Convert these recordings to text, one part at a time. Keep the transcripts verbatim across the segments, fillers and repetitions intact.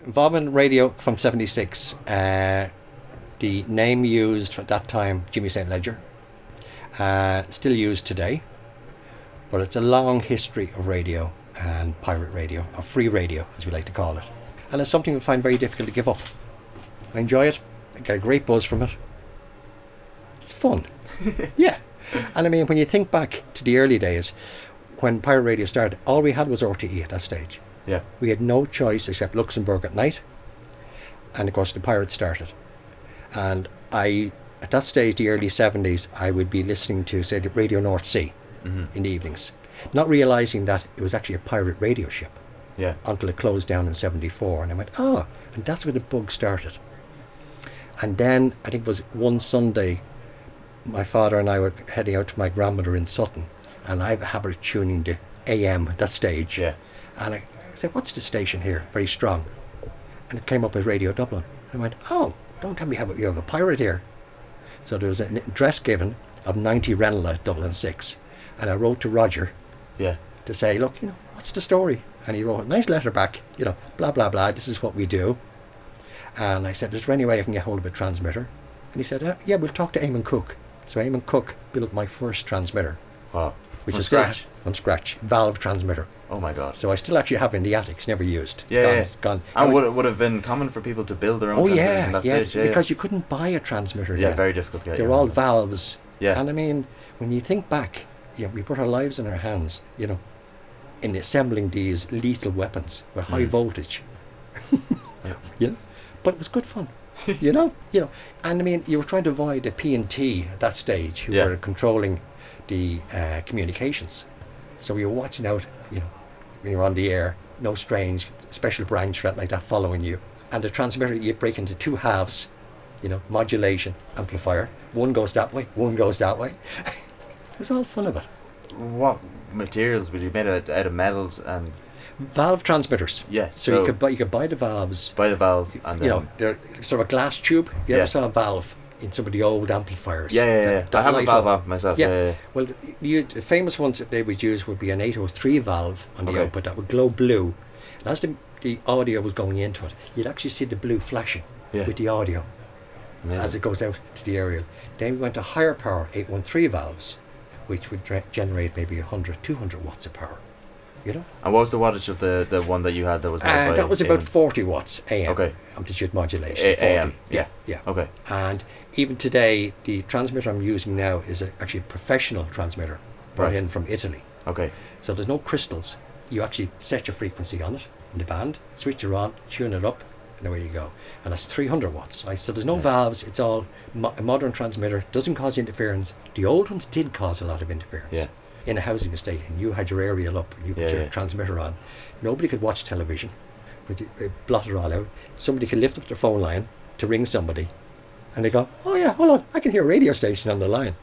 involvement in radio from seventy-six. Uh, the name used at that time, Jimmy Saint Ledger, uh, still used today, but it's a long history of radio and pirate radio, or free radio as we like to call it. And it's something we find very difficult to give up. I enjoy it, I get a great buzz from it. It's fun. Yeah. And I mean, when you think back to the early days, when pirate radio started, all we had was R T E at that stage. Yeah. We had no choice except Luxembourg at night, and of course the pirates started. And I, at that stage, the early seventies, I would be listening to, say, the Radio North Sea mm-hmm. in the evenings, not realising that it was actually a pirate radio ship. Yeah. Until it closed down in seventy-four, and I went, oh, and that's where the bug started. And then, I think it was one Sunday, my father and I were heading out to my grandmother in Sutton, and I have a habit of tuning the A M at that stage. Yeah. And I said, what's the station here? Very strong. And it came up as Radio Dublin. And I went, oh, don't tell me how you have a pirate here. So there was an address given of ninety Ranelagh, Dublin six. And I wrote to Roger yeah. to say, look, you know, what's the story? And he wrote a nice letter back, you know, blah, blah, blah, this is what we do. And I said, is there any way I can get hold of a transmitter? And he said, uh, yeah, we'll talk to Eamon Cook. So Eamon Cook built my first transmitter. Wow. Which From is scratch? Still, from scratch. Valve transmitter. Oh my God. So I still actually have it in the attic. It's never used. Yeah, gone, yeah. It's gone. And would it would have been common for people to build their own oh, transmitters yeah, in that yeah, stage? Yeah, because yeah. you couldn't buy a transmitter Yeah, then. very difficult to get. They were your all hands on. valves. Yeah. And I mean, when you think back, you know, we put our lives in our hands, you know, in assembling these lethal weapons with high Mm. voltage. Yeah. You know? But it was good fun. you know, you know, and I mean, you were trying to avoid the P and T at that stage, who Yeah. were controlling the uh, communications. So you were watching out, you know, when you're on the air, no strange special branch threat like that following you. And the transmitter, you break into two halves, you know, modulation, amplifier. One goes that way, one goes that way. It was all fun of it. What materials were you made out, out of metals and Valve transmitters. yeah? So, So, you could buy you could buy the valves. buy the valve and then You know, they're sort of a glass tube. You Yeah. ever saw a valve in some of the old amplifiers? yeah, yeah, yeah. that- that I have a light valve up? amp myself. Yeah. Yeah, yeah, yeah. Well, you, the famous ones that they would use would be an eight oh three valve on the Okay. output that would glow blue. And as the, the audio was going into it, you'd actually see the blue flashing Yeah. with the audio Amazing. as it goes out to the aerial. Then we went to higher power eight one three valves, which would dra- generate maybe one hundred, two hundred watts of power. You know? And what was the wattage of the, the one that you had that was made Uh, by that was about Eamon? forty watts A M. Okay. Amplitude modulation. A- forty. A M, Yeah, yeah. Okay. And even today, the transmitter I'm using now is a, actually a professional transmitter brought Right. in from Italy. Okay. So there's no crystals. You actually set your frequency on it in the band, switch it on, tune it up, and away you go. And that's three hundred watts. Right? So there's no Yeah. valves. It's all mo- a modern transmitter. Doesn't cause interference. The old ones did cause a lot of interference. Yeah. In a housing estate, and you had your aerial up, and you put Yeah, your yeah. transmitter on. Nobody could watch television. But you uh, blot it all out. Somebody could lift up their phone line to ring somebody, and they go, "Oh yeah, hold on, I can hear a radio station on the line."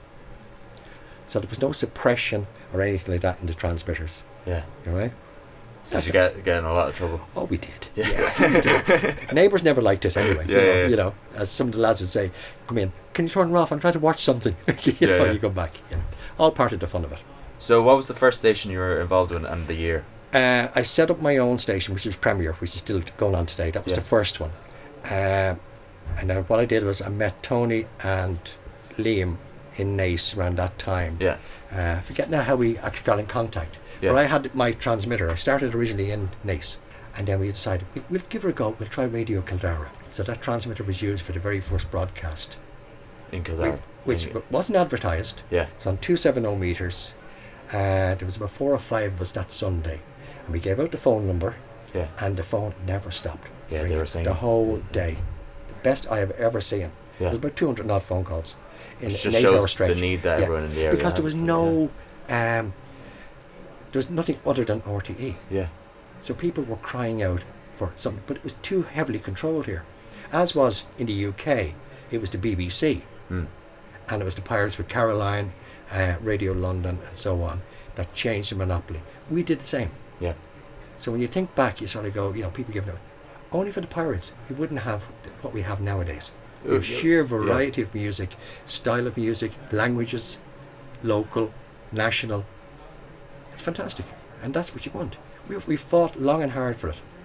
So there was no suppression or anything like that in the transmitters. Yeah. You know, right? Did you get, get in a lot of trouble? Oh, we did. Yeah. Yeah. we did. Neighbours never liked it anyway. Yeah, you, know, yeah, yeah. you know, as some of the lads would say, "Come in, can you turn it off? I'm trying to watch something." you Yeah, know, yeah. you go back. You know, all part of the fun of it. So what was the first station you were involved in and the year? Uh, I set up my own station, which was Premier, which is still going on today. That was Yeah. the first one. Uh, and then what I did was I met Tony and Liam in Nace around that time. Yeah. Uh, I forget now how we actually got in contact. Yeah. But I had my transmitter. I started originally in Nace. And then we decided, we, we'll give it a go. We'll try Radio Kildara. So that transmitter was used for the very first broadcast. In Kildare. Which In- wasn't advertised. Yeah. It's on two seventy meters. Uh, there was about four or five of us that Sunday. And we gave out the phone number. Yeah. And the phone never stopped. Yeah, they ringing were saying the whole day. The best I have ever seen. Yeah. There was about two hundred odd phone calls in It an just eight-hour shows stretch. the need that Yeah. everyone in the area Because there had. was no, um, there was nothing other than R T E. Yeah. So people were crying out for something, but it was too heavily controlled here. As was in the U K, it was the B B C, Mm. and it was the Pirates with Caroline, uh, Radio London, and so on, that changed the monopoly. We did the same. Yeah. So when you think back, you sort of go, you know, people giving it. Only for the Pirates, we wouldn't have what we have nowadays. We have Uh, yeah. sheer variety of music, style of music, languages, local, national. It's fantastic, and that's what you want. We we fought long and hard for it.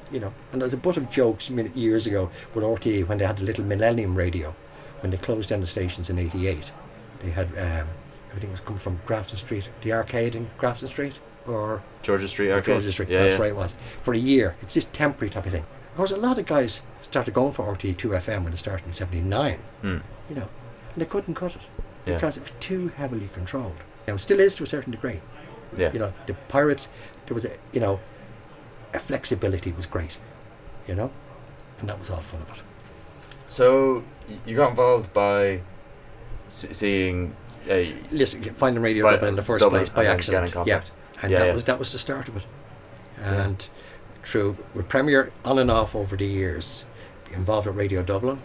You know, and there was a butt of jokes min- years ago with R T E when they had the little Millennium radio, when they closed down the stations in eighty-eight. They had um, everything was coming from Grafton Street, the arcade in Grafton Street, or Georgia Street Arcade. Georgia Street. Yeah, that's yeah. right. It was for a year. It's this temporary type of thing. Of course, a lot of guys started going for R T E two F M when it started in seventy-nine. Mm. You know, and they couldn't cut it Yeah. because it was too heavily controlled. Now, it still is to a certain degree. Yeah. You know, the Pirates, there was a, you know, a flexibility was great, you know, and that was all fun of it. So y- you got involved by s- seeing. Uh, Listen, finding Radio By- Dublin in the first Dublin place by and then accident. getting contact. Yeah, and Yeah, that yeah. was that was the start of it. And through with Premier on and off over the years, involved at Radio Dublin,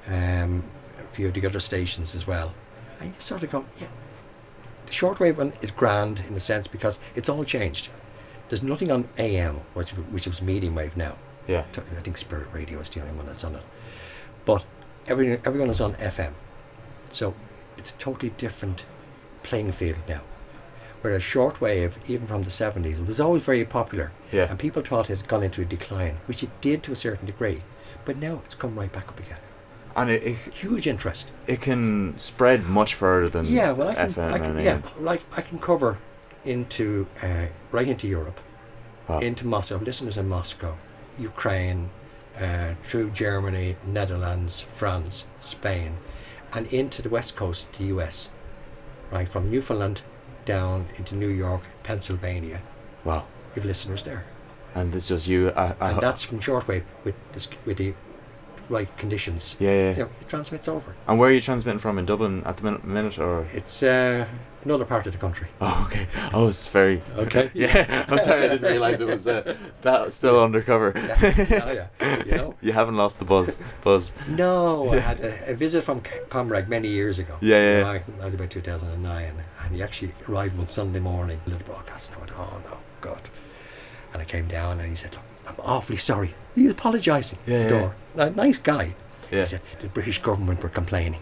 um, a few of the other stations as well, and you sort of go, yeah. The shortwave one is grand in a sense because it's all changed. There's nothing on A M, which which was medium wave now. yeah. I think Spirit Radio is the only one that's on it. But every, everyone is on F M. So it's a totally different playing field now. Whereas shortwave, even from the seventies, it was always very popular. Yeah. And people thought it had gone into a decline, which it did to a certain degree. But now it's come right back up again. And it, it Huge interest. it can spread much further than Yeah, well, I can, F M I can, and A yeah, M. like I can cover into uh, right into Europe, Wow. into Moscow, listeners in Moscow, Ukraine, uh, through Germany, Netherlands, France, Spain, and into the west coast of the U S, right from Newfoundland down into New York, Pennsylvania. Wow. You have listeners there, And it's just you. Uh, uh, and that's from shortwave with the, sk- with the right conditions. yeah, yeah. You know, it transmits over. And where are you transmitting from in Dublin at the min- minute, or? It's uh, another part of the country. Oh, okay. Oh, it's very. Okay. Yeah. I'm sorry, I didn't realise it was uh, that was still undercover. yeah, yeah, you know. You haven't lost the buzz. Buzz. No, I had a, a visit from C- Comrag many years ago. Yeah, yeah, You yeah. know, I, I was about two thousand nine, and he actually arrived one Sunday morning, a little broadcast, and I went, oh no, God. And I came down, and he said, look, I'm awfully sorry. He was apologising Yeah, at the yeah. door. A nice guy. Yeah. He said, the British government were complaining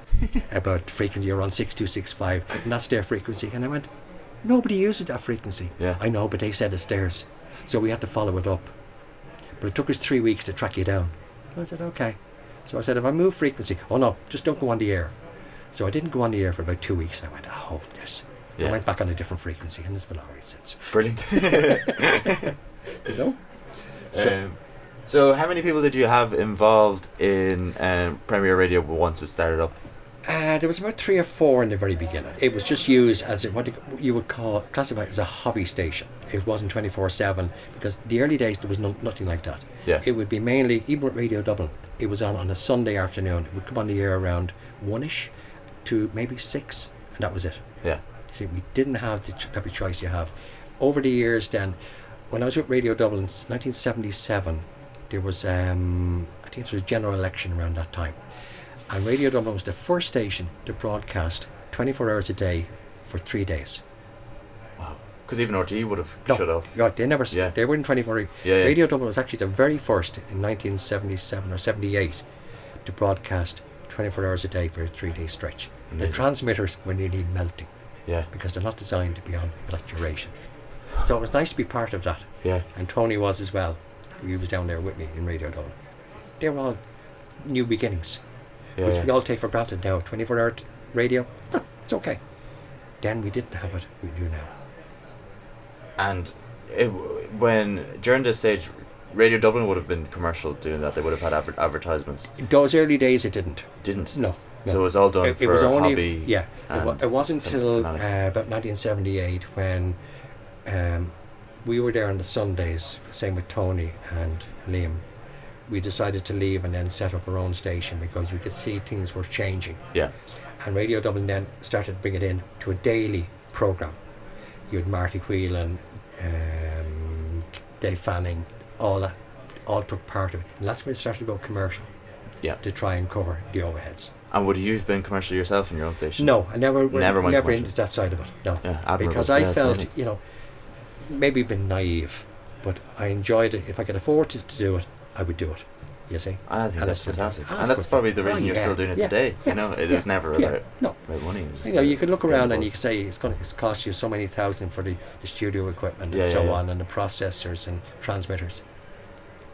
about frequency around six two six five, and that's their frequency. And I went, nobody uses that frequency. Yeah. I know, but they said it's theirs. So we had to follow it up. But it took us three weeks to track you down. I said, okay. So I said, if I move frequency, oh no, just don't go on the air. So I didn't go on the air for about two weeks, and I went, I hope this. So Yeah. I went back on a different frequency, and it's been alright since. Brilliant. You know? So, um, so, how many people did you have involved in um, Premier Radio once it started up? Uh, there was about three or four in the very beginning. It was just used as a, what you would call, classify as a hobby station. It wasn't twenty-four seven, because the early days there was no, nothing like that. Yeah. It would be mainly, even with Radio Dublin, it was on on a Sunday afternoon. It would come on the air around one-ish to maybe six, and that was it. Yeah. See, we didn't have the ch- type of choice you have. Over the years then, when I was with Radio Dublin in nineteen seventy-seven, there was, um, I think there was a general election around that time. And Radio Dublin was the first station to broadcast twenty-four hours a day for three days. Wow. Because even R T E would have No, shut off. yeah, they never, s- Yeah. they were in twenty-four hours. Yeah, yeah. Radio Dublin was actually the very first in nineteen seventy-seven or seventy-eight to broadcast twenty-four hours a day for a three-day stretch. The Amazing. transmitters were nearly melting Yeah. because they're not designed to be on for that duration. So it was nice to be part of that. Yeah. And Tony was as well. He was down there with me in Radio Dublin. They were all new beginnings, Yeah. which yeah. we all take for granted now. twenty-four hour t- radio, no, it's okay. Then we didn't have it, we do now. And it, when during this stage, Radio Dublin would have been commercial doing that. They would have had adver- advertisements. In those early days it didn't. Didn't. No. no. So it was all done it, for it was only, hobby. yeah. It, wa- and it wasn't fin- until fanatics. uh, about nineteen seventy-eight when um, we were there on the Sundays, same with Tony and Liam. We decided to leave and then set up our own station because we could see things were changing. Yeah. And Radio Dublin then started to bring it in to a daily programme. You had Marty Whelan, um, Dave Fanning, all that, all took part of it. And that's when it started to go commercial. Yeah. To try and cover the overheads. And would you have been commercial yourself in your own station? No, I never, Never never, went never commercial. into that side of it. No, Yeah, admirable. because I Yeah, it's felt, amazing. you know, maybe been naive, but I enjoyed it. If I could afford to, to do it, I would do it. You see. I think And that's it's fantastic. fantastic. Ah, And it's that's good probably fun. the Oh, reason you're yeah, still doing it yeah, today. yeah, You know, it yeah, was never yeah. about, No. about money. It was just You know, you about could look getting around and you buzz. could say it's going to cost you so many thousand for the, the studio equipment Yeah, and yeah, so yeah. on, and the processors and transmitters.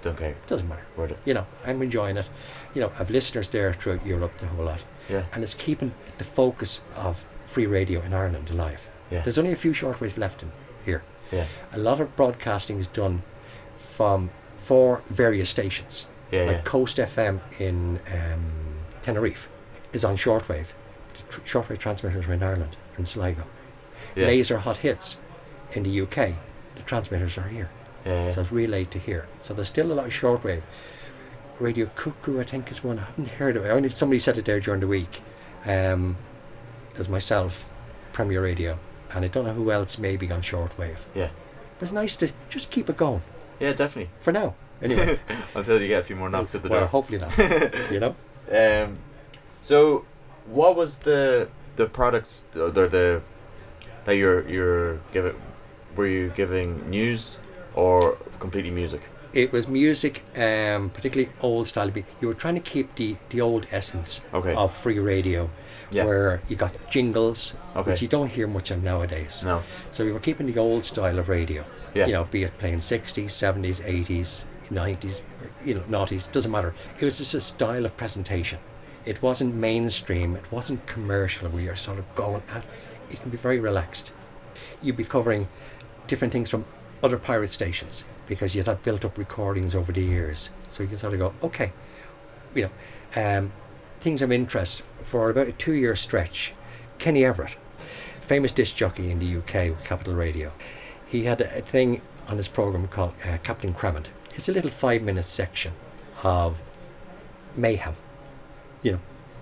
Don't care. Doesn't matter. Word it. You know, I'm enjoying it. You know, I've listeners there throughout Europe, the whole lot. Yeah. And it's keeping the focus of free radio in Ireland alive. Yeah. There's only a few shortwave left in here. Yeah. A lot of broadcasting is done from four various stations. Yeah. Like yeah. Coast F M in um, Tenerife is on shortwave. The tr- shortwave transmitters are in Ireland, in Sligo. Yeah. Laser Hot Hits in the U K, the transmitters are here. Yeah. yeah. So it's relayed to here. So there's still a lot of shortwave. Radio Cuckoo, I think, is one. I haven't heard of it. Only somebody said it there during the week. Um, there's myself, Premier Radio, and I don't know who else may be on shortwave. Yeah. But it's nice to just keep it going Yeah, definitely. for now. Anyway, Until you get a few more knocks at the well, door. hopefully not. You know. Um, so, what was the the products the the, the that you're you're giving? Were you giving news or completely music? It was music, um, particularly old style. You were trying to keep the, the old essence Okay. of free radio, Yeah. where you got jingles, Okay. which you don't hear much of nowadays. No. So we were keeping the old style of radio. Yeah. You know, be it playing sixties, seventies, eighties, nineties, you know, noughties, doesn't matter. It was just a style of presentation. It wasn't mainstream, it wasn't commercial. We are sort of going at, it can be very relaxed. You'd be covering different things from other pirate stations because you'd have built up recordings over the years. So you can sort of go, okay, you know, um, things of interest for about a two year stretch. Kenny Everett, famous disc jockey in the U K with Capital Radio. He had a, a thing on his program called uh, Captain Crammond. It's a little five minute section of mayhem, you know.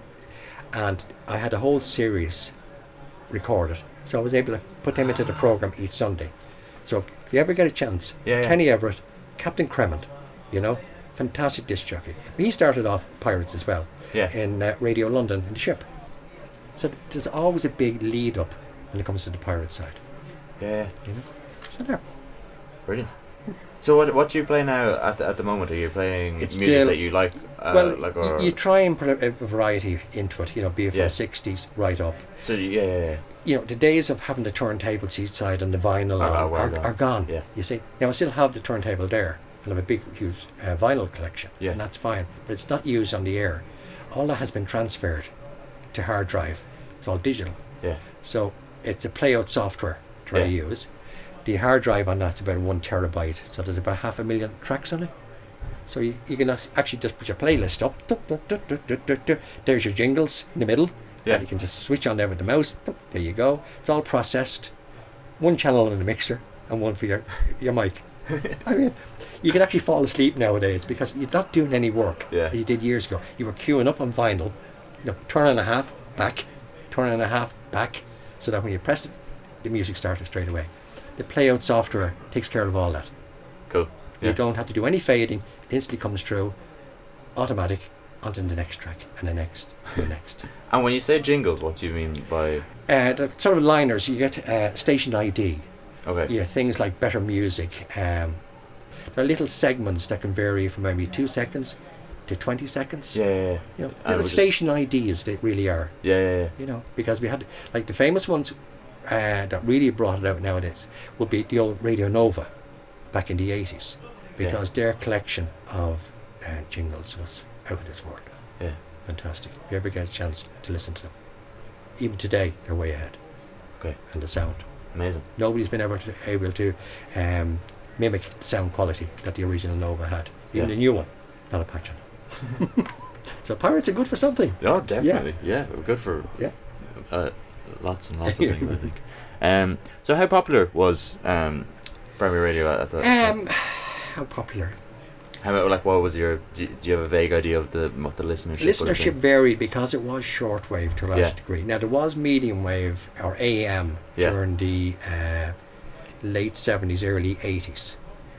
And I had a whole series recorded. So I was able to put them into the program each Sunday. So if you ever get a chance, Yeah, yeah. Kenny Everett, Captain Crammond, you know, fantastic disc jockey. But he started off Pirates as well, Yeah. in uh, Radio London in the ship. So there's always a big lead up when it comes to the pirate side, Yeah. you know. So there. Brilliant. So what what do you play now at the, at the moment? Are you playing It's music still- that you like? Uh, well, like y- or you try and put a, a variety into it, you know, be it from Yeah. sixties right up. so yeah yeah yeah. You know, the days of having the turntable seat side and the vinyl Are- on are well are, gone. are gone. Yeah. You see, now I still have the turntable there and I have a big, huge uh, vinyl collection, Yeah. and that's fine. But it's not used on the air. All that has been transferred to hard drive. It's all digital. Yeah. So it's a playout software to Yeah. use. The hard drive on that's about one terabyte, so there's about half a million tracks on it. So you, you can ac- actually just put your playlist up. Du- du- du- du- du- du- du. There's your jingles in the middle. Yeah. And you can just switch on there with the mouse. Du- There you go. It's all processed. One channel in the mixer and one for your your mic. I mean, you can actually fall asleep nowadays because you're not doing any work Yeah. as you did years ago. You were queuing up on vinyl, you know, turn and a half back, turn and a half back, so that when you pressed it, the music started straight away. The playout software takes care of all that. Cool. You Yeah. don't have to do any fading. It instantly comes through, automatic, onto the next track, and the next, and the next. And when you say jingles, what do you mean by? Uh, the sort of liners, you get uh, station I D. Okay. Yeah, things like better music. Um, there are little segments that can vary from maybe two seconds to twenty seconds. Yeah. Yeah. Yeah. You know, And little we just- station I Ds they really are. Yeah. Yeah. yeah. You know, because we had like the famous ones uh, that really brought it out nowadays would be the old Radio Nova back in the eighties, because their collection of uh, jingles was out of this world. Yeah. Fantastic. If you ever get a chance to listen to them, even today they're way ahead. Okay. And the sound, Amazing. nobody's been able to able to um, mimic the sound quality that the original Nova had. Even Yeah. the new one, not a patch on it. So pirates are good for something. Oh, definitely. Yeah. Good for Yeah. uh, lots and lots of things, I think. Um. So how popular was um, Premier Radio at the? Um, how popular? How about, like, what was your? Do, do you have a vague idea of the what the listenership? would have Listenership been? varied because it was shortwave to a large Yeah. degree. Now there was medium wave or A M Yeah. during the uh, late seventies, early eighties.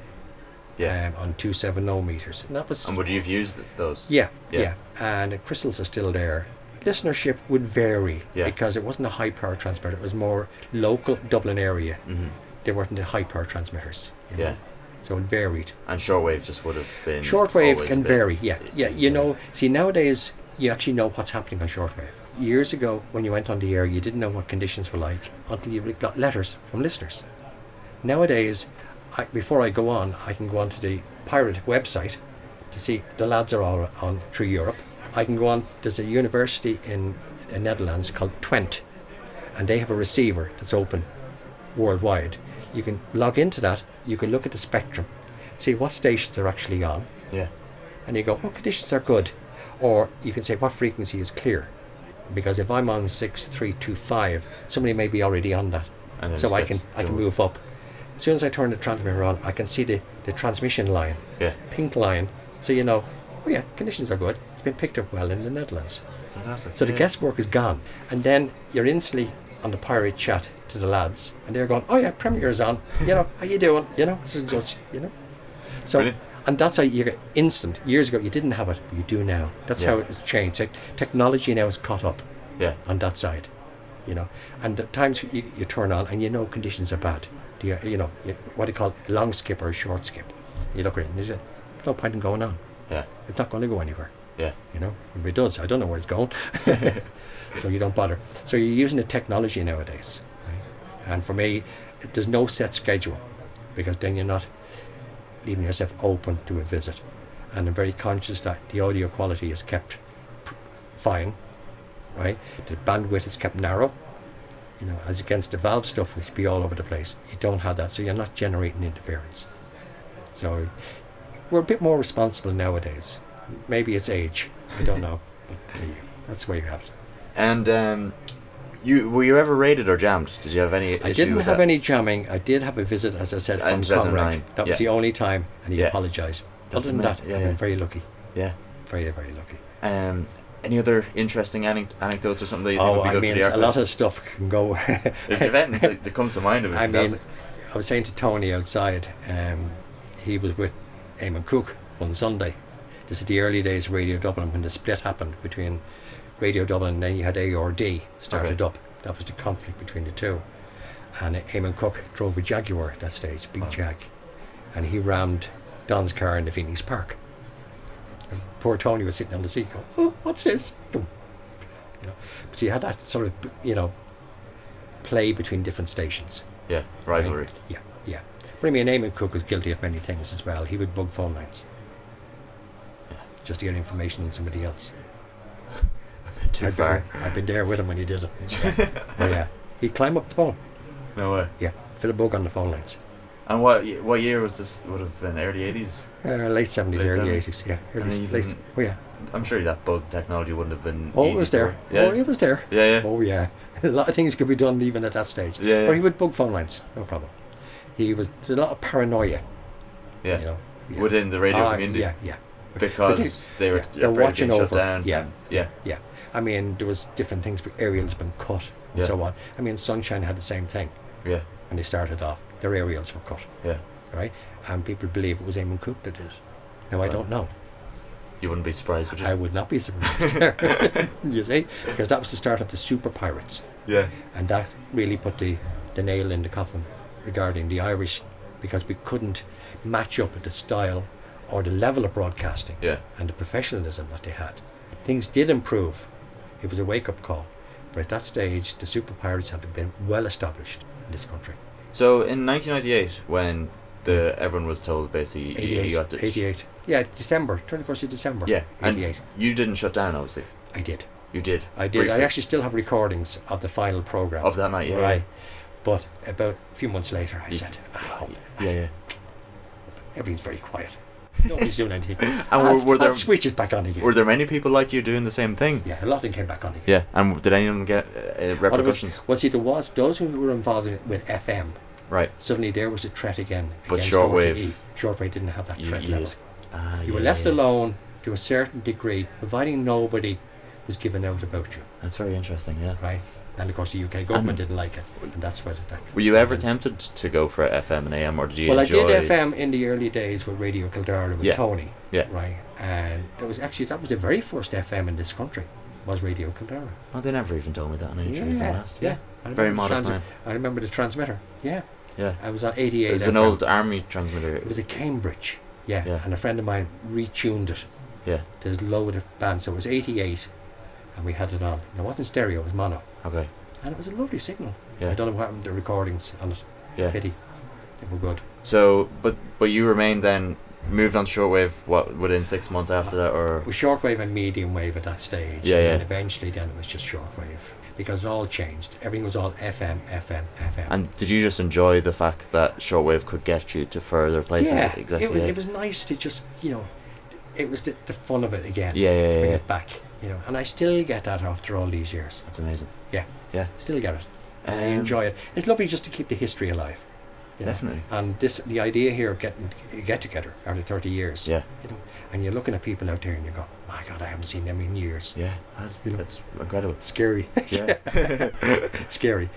Yeah. Um, on two seven oh meters, and that was And would you have used th- those? yeah, Yeah. yeah, and the crystals are still there. Listenership would vary Yeah. because it wasn't a high power transmitter; it was more local Dublin area. Mm-hmm. They weren't the high power transmitters. you know. Yeah. So it varied. And shortwave just would have been. Shortwave always can a bit- vary, yeah. Yeah, you Yeah. know, see, nowadays, you actually know what's happening on shortwave. Years ago, when you went on the air, you didn't know what conditions were like until you got letters from listeners. Nowadays, I, before I go on, I can go onto the pirate website to see the lads are all on through Europe. I can go on. There's a university in the Netherlands called Twente, and they have a receiver that's open worldwide. You can log into that. You can look at the spectrum, see what stations are actually on, Yeah. and you go, "Oh, conditions are good," or you can say what frequency is clear, because if I'm on six three two five, somebody may be already on that, And then so it I can gets I can doubled. move up. As soon as I turn the transmitter on, I can see the, the transmission line, Yeah. pink line, so you know, oh yeah, conditions are good. It's been picked up well in the Netherlands. Fantastic. So the yeah. guesswork is gone, and then you're instantly on the pirate chat to the lads, and they're going, "Oh yeah, Premier's on. You know, how you doing? You know, this is just, you know." So, Brilliant. and that's how you get instant. Years ago, you didn't have it, but you do now. That's Yeah. how it's changed. Like, technology now is caught up Yeah. on that side, you know. And at times you, you turn on, and you know conditions are bad. Do you, you know, you, what do you call it, long skip or a short skip? You look at it, and you say, "There's no point in going on. Yeah. It's not going to go anywhere." Yeah. You know, if it does, I don't know where it's going. So you don't bother. So you're using the technology nowadays, right? And for me, it, there's no set schedule, because then you're not leaving yourself open to a visit. And I'm very conscious that the audio quality is kept pr- fine, right? The bandwidth is kept narrow. You know, as against the valve stuff, which be all over the place. You don't have that, so you're not generating interference. So we're a bit more responsible nowadays. Maybe it's age. I don't know. But there you go. That's the way you have it. And um, you were you ever raided or jammed? Did you have any issue I didn't with have that? any jamming. I did have a visit, as I said, In from two thousand Conrad. nine, That was yeah. the only time, and he Yeah. apologised. That's Other than ama- that, yeah, I've yeah. been very lucky. Yeah. Very, very lucky. Um, any other interesting ane- anecdotes or something that you think Oh, would be I good mean, for the a archive? lot of stuff can go. If you have anything that, that comes to mind of it, I mean, fantastic. I was saying to Tony outside, um, he was with Eamon Cook one Sunday. This is the early days of Radio Dublin, when the split happened between Radio Dublin, and then you had A R D started Okay. up. That was the conflict between the two. And Eamon Cook drove a Jaguar at that stage, big Wow. Jag, and he rammed Don's car in the Phoenix Park. And poor Tony was sitting on the seat going, "Oh, what's this?" Boom. You know, so you had that sort of, you know, play between different stations. Yeah, rivalry. Right? Yeah, yeah. But I mean, Eamon Cook was guilty of many things as well. He would bug phone lines just to get information on somebody else. Too I've far. Been, I've been there with him when he did it. Yeah. Oh, yeah. He'd climb up the phone. No way. Yeah, fit a bug on the phone lines. And what ye- what year was this? Would have been early eighties. Uh, late seventies, Late early seventies. eighties. Yeah, And early even- late. Oh yeah. I'm sure that bug technology wouldn't have been. Oh, easy it was to there. work. Yeah. Oh, it was there. yeah, yeah. Oh yeah. A lot of things could be done even at that stage. Yeah, yeah. Or he would bug phone lines, no problem. He was there's a lot of paranoia. yeah. You know. Yeah. Within the radio Ah, community. Yeah, yeah. Because they were yeah, they're afraid of watching being over. shut down. Yeah, and- yeah. yeah. I mean, there was different things, but aerials been cut and Yeah. so on. I mean, Sunshine had the same thing Yeah. when they started off. Their aerials were cut, Yeah. right? And people believe it was Eamon Cook that did it. Now I Wow. don't know. You wouldn't be surprised, would you? I would not be surprised. You see, because that was the start of the Super Pirates, yeah. and that really put the the nail in the coffin regarding the Irish, because we couldn't match up with the style or the level of broadcasting Yeah. and the professionalism that they had. Things did improve. It was a wake-up call. But at that stage, the Super Pirates had been well established in this country. So in nineteen ninety-eight, when the everyone was told basically you, eighty-eight. you got to eighty-eight. Yeah, December, twenty-first of December. yeah, and eighty-eight. you didn't shut down, obviously. I did. You did. I did. I briefly. actually still have recordings of the final programme. Of that night, yeah. Right. But about a few months later, I You- said, oh, Yeah, yeah. everything's very quiet. Nobody's doing anything. And I'll, were, were there I'll switch it back on again. were there many people like you doing the same thing? Yeah, a lot of them came back on again. Yeah. And did anyone get uh, Well, it repercussions? was, well, see, there was those who were involved in, with F M. Right. Suddenly there was a threat again. But against shortwave- O T E. Shortwave didn't have that You, threat you, level. just- ah, You were yeah, left yeah. alone to a certain degree, providing nobody was given out about you, That's very interesting. Yeah. right? And of course the U K government And- didn't like it, and that's why that. Were you ever tempted to go for F M and A M, or did you Well, enjoy? I did F M in the early days with Radio Kildare with Yeah. Tony, Yeah. right? And it was actually that was the very first F M in this country, was Radio Kildare. Oh, they never even told me that. And I usually Yeah, asked. yeah. I Very remember the modest transi- man. I remember the transmitter. Yeah, Yeah. I was on eighty-eight. It was an F M. old army transmitter. It was a Cambridge. Yeah. Yeah. And a friend of mine retuned it. Yeah. There's a load of bands, so it was eighty-eight, and we had it on. And it wasn't stereo; it was mono, Okay. and it was a lovely signal. Yeah. I don't know what happened to the recordings on it. Yeah. Pity. They were good. So, but but you remained then moved on to shortwave. What within six months after that, or It was shortwave and medium wave at that stage. Yeah, and yeah. then eventually then it was just shortwave because it all changed. Everything was all F M, F M, F M. and did you just enjoy the fact that shortwave could get you to further places? yeah, exactly. it was yeah. it was nice to just you know, it was the, the fun of it again. Yeah, yeah, yeah, Bring yeah. it back, you know, and I still get that after all these years. That's amazing. Yeah, Yeah. still get it. And I Um, enjoy it. It's lovely just to keep the history alive. you know. Definitely. And this, the idea here of getting a get together after thirty years. Yeah. You know, and you're looking at people out there and you go, my God, I haven't seen them in years. Yeah. That's You know. that's incredible. Scary. Yeah. Scary.